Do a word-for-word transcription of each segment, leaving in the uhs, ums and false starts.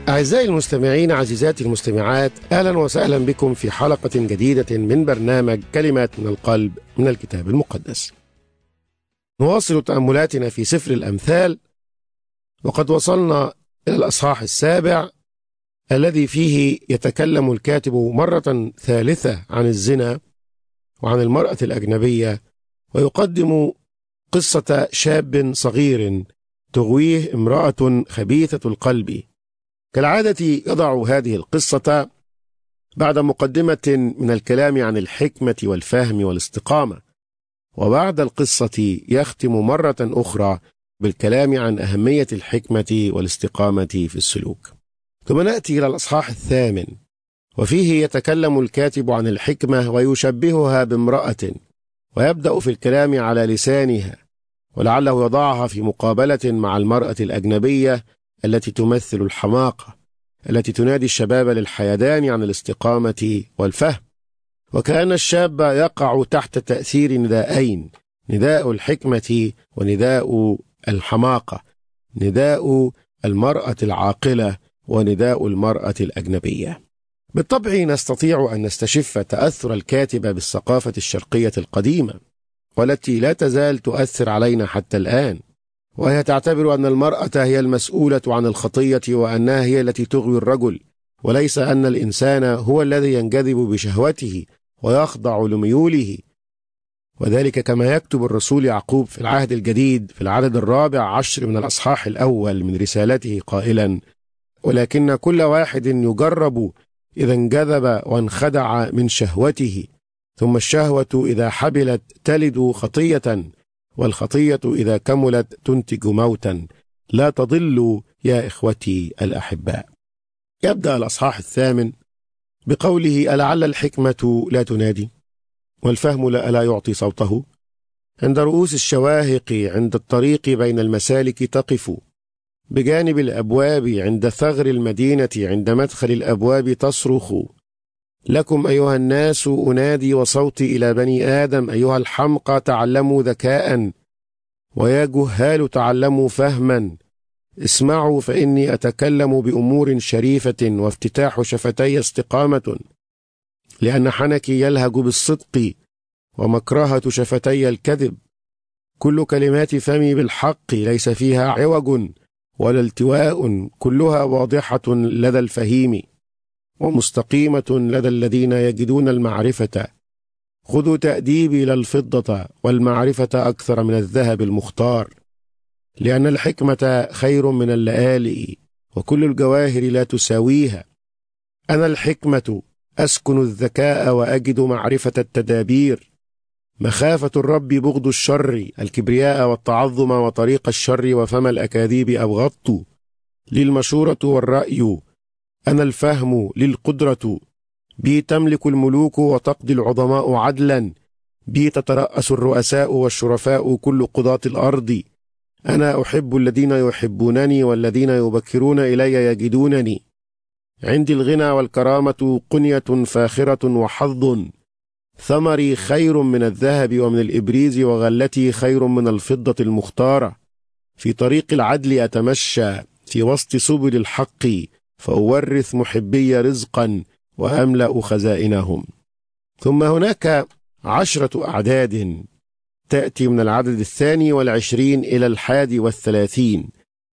أعزائي المستمعين، عزيزاتي المستمعات، أهلا وسهلا بكم في حلقة جديدة من برنامج كلمات من القلب من الكتاب المقدس. نواصل تأملاتنا في سفر الأمثال، وقد وصلنا إلى الأصحاح السابع الذي فيه يتكلم الكاتب مرة ثالثة عن الزنا وعن المرأة الأجنبية، ويقدم قصة شاب صغير تغويه امرأة خبيثة القلب. كالعادة يضع هذه القصة بعد مقدمة من الكلام عن الحكمة والفهم والاستقامة، وبعد القصة يختم مرة أخرى بالكلام عن أهمية الحكمة والاستقامة في السلوك. ثم نأتي إلى الأصحاح الثامن، وفيه يتكلم الكاتب عن الحكمة ويشبهها بامرأة، ويبدأ في الكلام على لسانها، ولعله يضعها في مقابلة مع المرأة الأجنبية التي تمثل الحماقة، التي تنادي الشباب للحيدان عن الاستقامة والفهم. وكأن الشاب يقع تحت تأثير نداءين: نداء الحكمة ونداء الحماقة، نداء المرأة العاقلة ونداء المرأة الأجنبية. بالطبع نستطيع أن نستشف تأثر الكاتب بالثقافة الشرقية القديمة، والتي لا تزال تؤثر علينا حتى الآن، وهي تعتبر أن المرأة هي المسؤولة عن الخطية، وأنها هي التي تغوي الرجل، وليس أن الإنسان هو الذي ينجذب بشهوته ويخضع لميوله. وذلك كما يكتب الرسول يعقوب في العهد الجديد في العدد الرابع عشر من الأصحاح الأول من رسالته قائلا: ولكن كل واحد يجرب إذا انجذب وانخدع من شهوته، ثم الشهوة إذا حبلت تلد خطية، والخطية إذا كملت تنتج موتا. لا تضلوا يا إخوتي الأحباء. يبدأ الأصحاح الثامن بقوله: ألعل الحكمة لا تنادي، والفهم لا يعطي صوته؟ عند رؤوس الشواهق، عند الطريق بين المسالك تقف، بجانب الأبواب، عند ثغر المدينة، عند مدخل الأبواب تصرخ: لكم أيها الناس أنادي وصوتي إلى بني آدم، أيها الحمقى تعلموا ذكاء، ويا جهال تعلموا فهما. اسمعوا فإني أتكلم بأمور شريفة، وافتتاح شفتي استقامة، لأن حنكي يلهج بالصدق، ومكرهة شفتي الكذب. كل كلمات فمي بالحق، ليس فيها عوج ولا التواء، كلها واضحة لدى الفهيم، ومستقيمة لدى الذين يجدون المعرفة. خذوا تأديبي للفضة، والمعرفة أكثر من الذهب المختار، لأن الحكمة خير من اللآلئ، وكل الجواهر لا تساويها. أنا الحكمة أسكن الذكاء، وأجد معرفة التدابير. مخافة الرب بغض الشر، الكبرياء والتعظم وطريق الشر، وفم الأكاذيب أبغضت. لي المشورة والرأي، أنا الفهم للقدرة. بي تملك الملوك وتقضي العظماء عدلا، بي تترأس الرؤساء والشرفاء كل قضاة الأرض. أنا أحب الذين يحبونني، والذين يبكرون إلي يجدونني. عندي الغنى والكرامة، قنية فاخرة وحظ. ثمري خير من الذهب ومن الإبريز، وغلتي خير من الفضة المختارة. في طريق العدل أتمشى، في وسط سبل الحق، فأورث محبي رزقا، وأملأ خزائنهم. ثم هناك عشرة أعداد تأتي من العدد الثاني والعشرين إلى الحادي والثلاثين،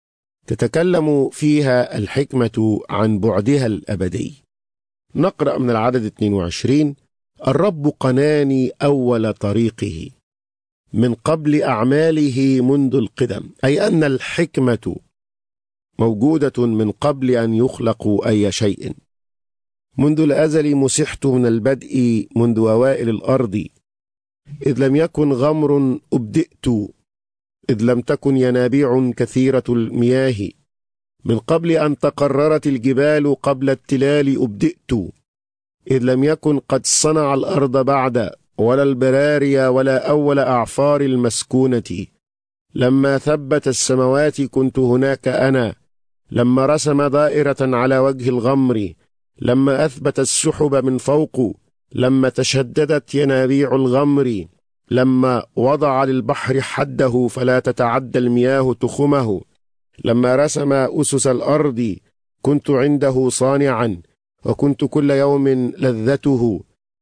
تتكلم فيها الحكمة عن بعدها الأبدي. نقرأ من العدد اثنين وعشرين: الرب قناني أول طريقه، من قبل أعماله منذ القدم، أي أن الحكمة موجودة من قبل أن يخلق أي شيء. منذ الأزل مسحت من البدء، منذ أوائل الأرض، إذ لم يكن غمر أبدئت، إذ لم تكن ينابيع كثيرة المياه. من قبل أن تقررت الجبال، قبل التلال أبدئت، إذ لم يكن قد صنع الأرض بعد، ولا البراري ولا أول أعفار المسكونة. لما ثبت السماوات كنت هناك أنا، لما رسم دائرة على وجه الغمر، لما أثبت السحب من فوق، لما تشددت ينابيع الغمر، لما وضع للبحر حده فلا تتعدى المياه تخمه، لما رسم أسس الأرض كنت عنده صانعا، وكنت كل يوم لذته،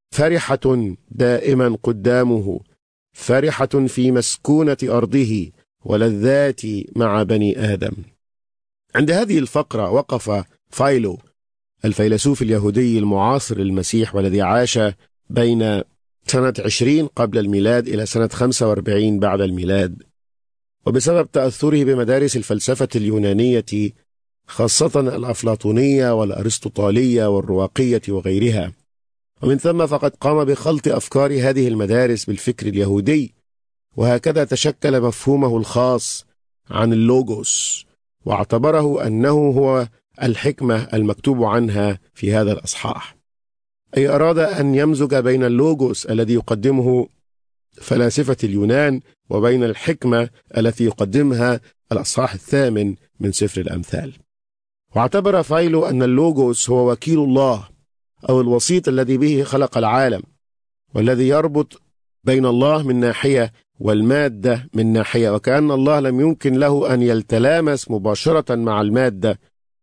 فرحة دائما قدامه، فرحة في مسكونة أرضه، ولذاتي مع بني آدم. عند هذه الفقرة وقف فايلو الفيلسوف اليهودي المعاصر للمسيح، والذي عاش بين سنة عشرين قبل الميلاد إلى سنة خمسة وأربعين بعد الميلاد، وبسبب تأثره بمدارس الفلسفة اليونانية خاصة الأفلاطونية والأرسطوطالية والرواقية وغيرها، ومن ثم فقد قام بخلط أفكار هذه المدارس بالفكر اليهودي، وهكذا تشكل مفهومه الخاص عن اللوغوس، واعتبره أنه هو الحكمة المكتوب عنها في هذا الأصحاح، أي أراد أن يمزج بين اللوغوس الذي يقدمه فلاسفة اليونان وبين الحكمة التي يقدمها الأصحاح الثامن من سفر الأمثال. واعتبر فايلو أن اللوغوس هو وكيل الله، أو الوسيط الذي به خلق العالم، والذي يربط بين الله من ناحية والمادة من ناحية، وكأن الله لم يمكن له أن يتلامس مباشرة مع المادة،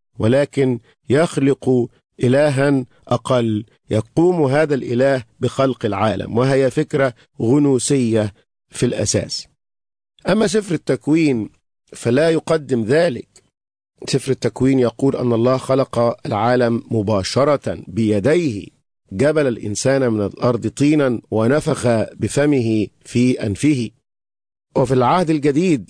ولكن يخلق إلها أقل يقوم هذا الإله بخلق العالم، وهي فكرة غنوسية في الأساس. أما سفر التكوين فلا يقدم ذلك. سفر التكوين يقول أن الله خلق العالم مباشرة بيديه، جبل الإنسان من الأرض طينا ونفخ بفمه في أنفه. وفي العهد الجديد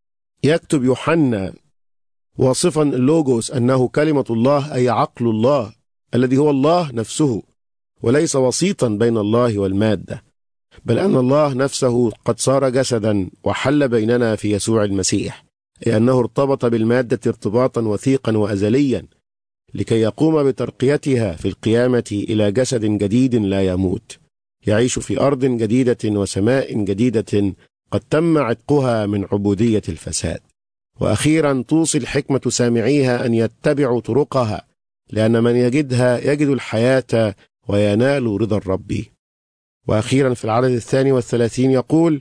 يكتب يوحنا واصفا اللوغوس أنه كلمة الله، أي عقل الله الذي هو الله نفسه، وليس وسيطا بين الله والمادة، بل أن الله نفسه قد صار جسدا وحل بيننا في يسوع المسيح، أي أنه ارتبط بالمادة ارتباطا وثيقا وأزليا لكي يقوم بترقيتها في القيامة إلى جسد جديد لا يموت، يعيش في أرض جديدة وسماء جديدة قد تم عتقها من عبودية الفساد. وأخيرا توصي الحكمة سامعيها أن يتبعوا طرقها، لأن من يجدها يجد الحياة وينال رضا الرب. وأخيرا في العدد الثاني والثلاثين يقول: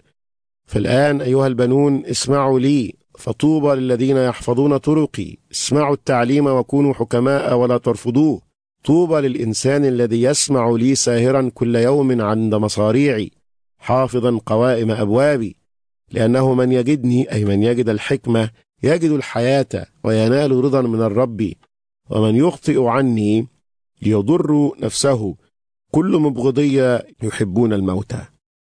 فالآن أيها البنون اسمعوا لي، فطوبى للذين يحفظون طرقي، اسمعوا التعليم وكونوا حكماء ولا ترفضوه، طوبى للإنسان الذي يسمع لي ساهرا كل يوم عند مصاريعي، حافظا قوائم أبوابي، لأنه من يجدني، أي من يجد الحكمة، يجد الحياة وينال رضا من الرب، ومن يخطئ عني ليضر نفسه، كل مبغضية يحبون الموت.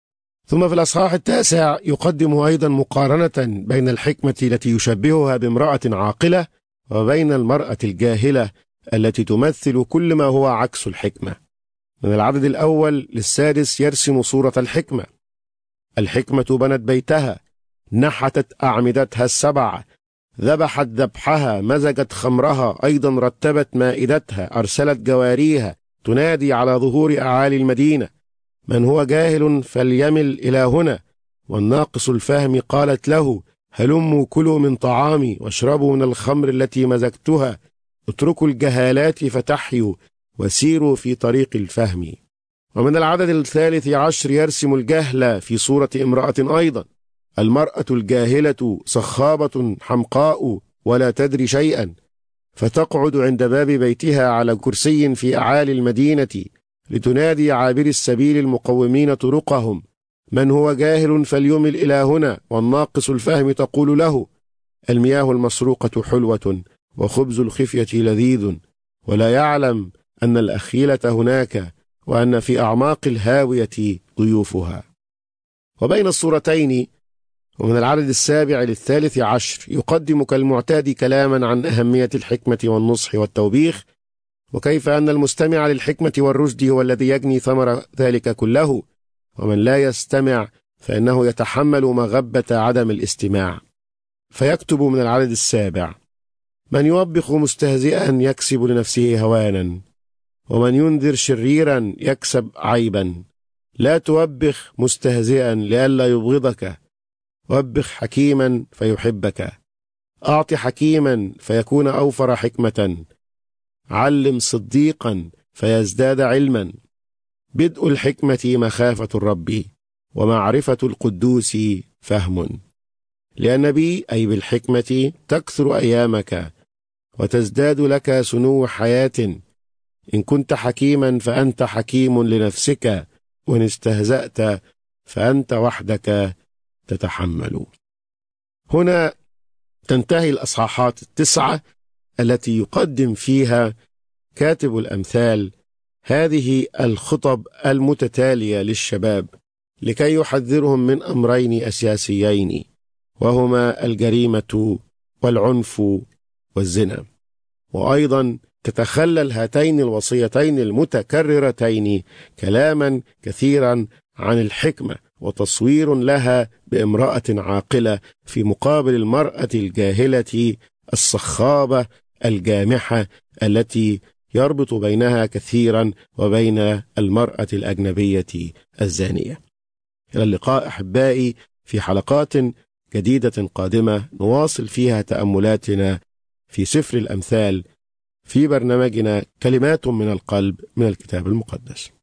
ثم في الأصحاح التاسع يقدم أيضا مقارنة بين الحكمة التي يشبهها بامرأة عاقلة وبين المرأة الجاهلة التي تمثل كل ما هو عكس الحكمة. من العدد الأول للسادس يرسم صورة الحكمة. الحكمة بنت بيتها، نحتت أعمدتها السبع، ذبحت ذبحها، مزجت خمرها، أيضا رتبت مائدتها، أرسلت جواريها، تنادي على ظهور أعالي المدينة: من هو جاهل فليمل إلى هنا، والناقص الفهم قالت له: هلموا كلوا من طعامي واشربوا من الخمر التي مزجتها، اتركوا الجهالات فتحيوا وسيروا في طريق الفهم. ومن العدد الثالث عشر يرسم الجهل في صورة امرأة أيضا. المرأة الجاهلة صخابة حمقاء ولا تدري شيئا، فتقعد عند باب بيتها على كرسي في أعالي المدينة لتنادي عابر السبيل المقومين طرقهم: من هو جاهل فليمل إلى هنا، والناقص الفهم تقول له: المياه المسروقة حلوة وخبز الخفية لذيذ، ولا يعلم أن الأخيلة هناك، وأن في أعماق الهاوية ضيوفها. وبين الصورتين ومن العدد السابع للثالث عشر يقدم كالمعتاد كلاما عن أهمية الحكمة والنصح والتوبيخ، وكيف أن المستمع للحكمة والرشد هو الذي يجني ثمر ذلك كله، ومن لا يستمع فإنه يتحمل مغبة عدم الاستماع. فيكتب من العدد السابع: من يوبخ مستهزئا يكسب لنفسه هوانا، ومن ينذر شريرا يكسب عيبا. لا توبخ مستهزئا لئلا يبغضك، وبخ حكيما فيحبك. أعط حكيما فيكون أوفر حكمة، علم صديقا فيزداد علما. بدء الحكمة مخافة الرب، ومعرفة القدوس فهم. لأن بي، أي بالحكمة، تكثر أيامك، وتزداد لك سنو حياة. إن كنت حكيما فأنت حكيم لنفسك، وإن استهزأت فأنت وحدك تتحمل. هنا تنتهي الأصحاحات التسعة التي يقدم فيها كاتب الأمثال هذه الخطب المتتالية للشباب لكي يحذرهم من أمرين أساسيين، وهما الجريمة والعنف والزنا. وأيضا تتخلل هاتين الوصيتين المتكررتين كلاما كثيرا عن الحكمة وتصوير لها بامرأة عاقلة في مقابل المرأة الجاهلة الصخابة الجامحة التي يربط بينها كثيرا وبين المرأة الأجنبية الزانية. إلى اللقاء أحبائي في حلقات جديدة قادمة نواصل فيها تأملاتنا في سفر الأمثال في برنامجنا كلمات من القلب من الكتاب المقدس.